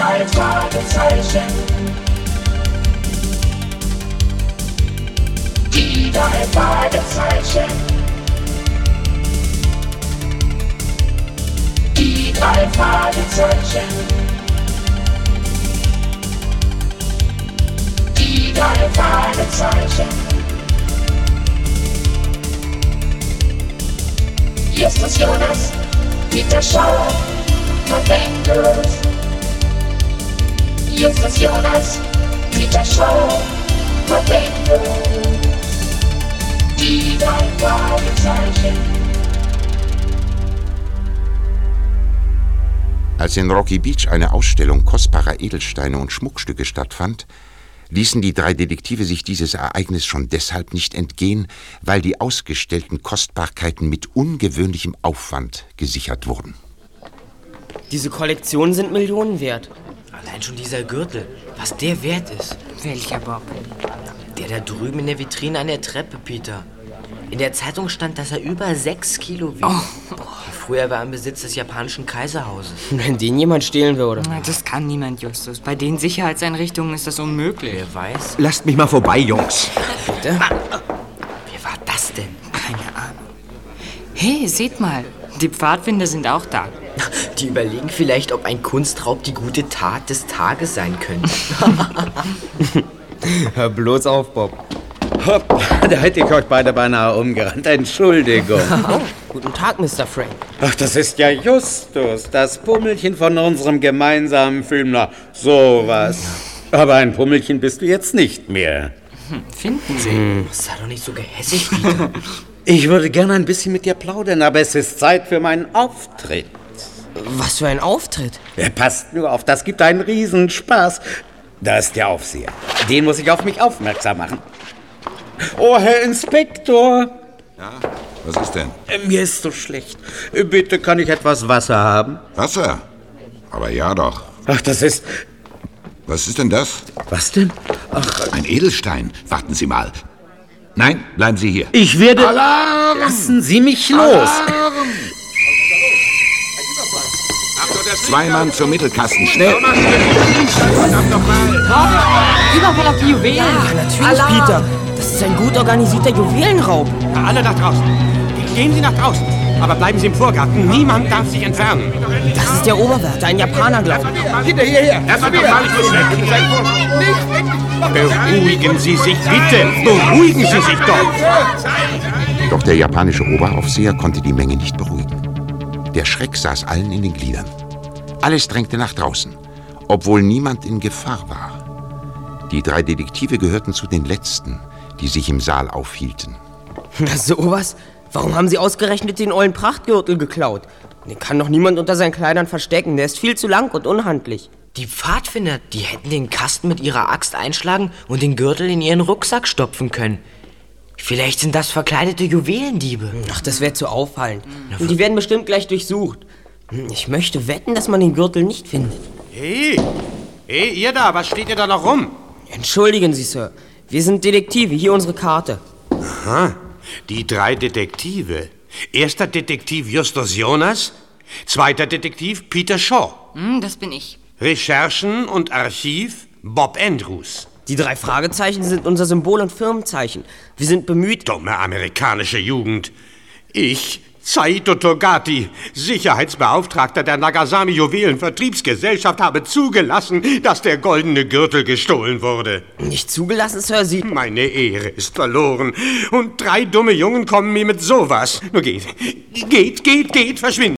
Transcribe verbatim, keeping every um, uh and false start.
drei Fragezeichen. Die drei Fragezeichen. Die drei Fragezeichen. Die drei Fragezeichen. Justus Jonas, Peter Shaw, Bob Andrews. Justus Jonas, Peter Shaw, Bob Andrews. Die drei Fragezeichen. Als in Rocky Beach eine Ausstellung kostbarer Edelsteine und Schmuckstücke stattfand, ließen die drei Detektive sich dieses Ereignis schon deshalb nicht entgehen, weil die ausgestellten Kostbarkeiten mit ungewöhnlichem Aufwand gesichert wurden. Diese Kollektionen sind Millionen wert. Allein schon dieser Gürtel, was der wert ist. Welcher Bob? Der da drüben in der Vitrine an der Treppe, Peter. In der Zeitung stand, dass er über sechs Kilo wiegt. Oh. Früher war er im Besitz des japanischen Kaiserhauses. Wenn den jemand stehlen würde. Das kann niemand, Justus. Bei den Sicherheitseinrichtungen ist das unmöglich. Wer weiß? Lasst mich mal vorbei, Jungs. Bitte? Wer war das denn? Keine Ahnung. Hey, seht mal. Die Pfadfinder sind auch da. Die überlegen vielleicht, ob ein Kunstraub die gute Tat des Tages sein könnte. Hör bloß auf, Bob. Hopp, da hätte ich euch beide beinahe umgerannt. Entschuldigung. Oh, guten Tag, Mister Frank. Ach, das ist ja Justus, das Pummelchen von unserem gemeinsamen Film. Na, sowas. Aber ein Pummelchen bist du jetzt nicht mehr. Hm, finden Sie? Hm. Sei doch nicht so gehässig, Peter. Ich würde gerne ein bisschen mit dir plaudern, aber es ist Zeit für meinen Auftritt. Was für ein Auftritt? Ja, passt nur auf, das gibt einen Riesenspaß. Da ist der Aufseher. Den muss ich auf mich aufmerksam machen. Oh, Herr Inspektor. Ja, was ist denn? Äh, Mir ist so schlecht. Äh, Bitte, kann ich etwas Wasser haben? Wasser? Aber ja doch. Ach, das ist... Was ist denn das? Was denn? Ach, Ein Edelstein. Warten Sie mal. Nein, bleiben Sie hier. ich werde... Alarm! Lassen Sie mich los. Alarm! Zwei Mann zum Mittelkasten, schnell! Überfall auf die Juwelen. Ja, natürlich, Alarm! Peter. Das ist ein gut organisierter Juwelenraub. Alle nach draußen. Gehen Sie nach draußen. Aber bleiben Sie im Vorgarten. Niemand darf sich entfernen. Das ist der Oberwärter, ein Japaner, glaube ich. Hinter hierher. Das wird doch mal nicht Beruhigen Sie sich, bitte. Beruhigen Sie sich doch. Doch der japanische Oberaufseher konnte die Menge nicht beruhigen. Der Schreck saß allen in den Gliedern. Alles drängte nach draußen, obwohl niemand in Gefahr war. Die drei Detektive gehörten zu den Letzten, die sich im Saal aufhielten. Na sowas? Warum haben Sie ausgerechnet den ollen Prachtgürtel geklaut? Den kann doch niemand unter seinen Kleidern verstecken. Der ist viel zu lang und unhandlich. Die Pfadfinder, die hätten den Kasten mit ihrer Axt einschlagen und den Gürtel in ihren Rucksack stopfen können. Vielleicht sind das verkleidete Juwelendiebe. Ach, das wäre zu auffallend. Und die werden bestimmt gleich durchsucht. Ich möchte wetten, dass man den Gürtel nicht findet. Hey, hey, ihr da, was steht ihr da noch rum? Entschuldigen Sie, Sir. Wir sind Detektive. Hier unsere Karte. Aha, die drei Detektive. Erster Detektiv Justus Jonas, zweiter Detektiv Peter Shaw. Hm, das bin ich. Recherchen und Archiv Bob Andrews. Die drei Fragezeichen sind unser Symbol und Firmenzeichen. Wir sind bemüht... Dumme amerikanische Jugend. Ich, Saito Togati, Sicherheitsbeauftragter der Nagasami Juwelenvertriebsgesellschaft, habe zugelassen, dass der goldene Gürtel gestohlen wurde. Nicht zugelassen, Sir, Sie... Meine Ehre ist verloren. Und drei dumme Jungen kommen mir mit sowas. Nur geht, geht, geht, geht, verschwindet.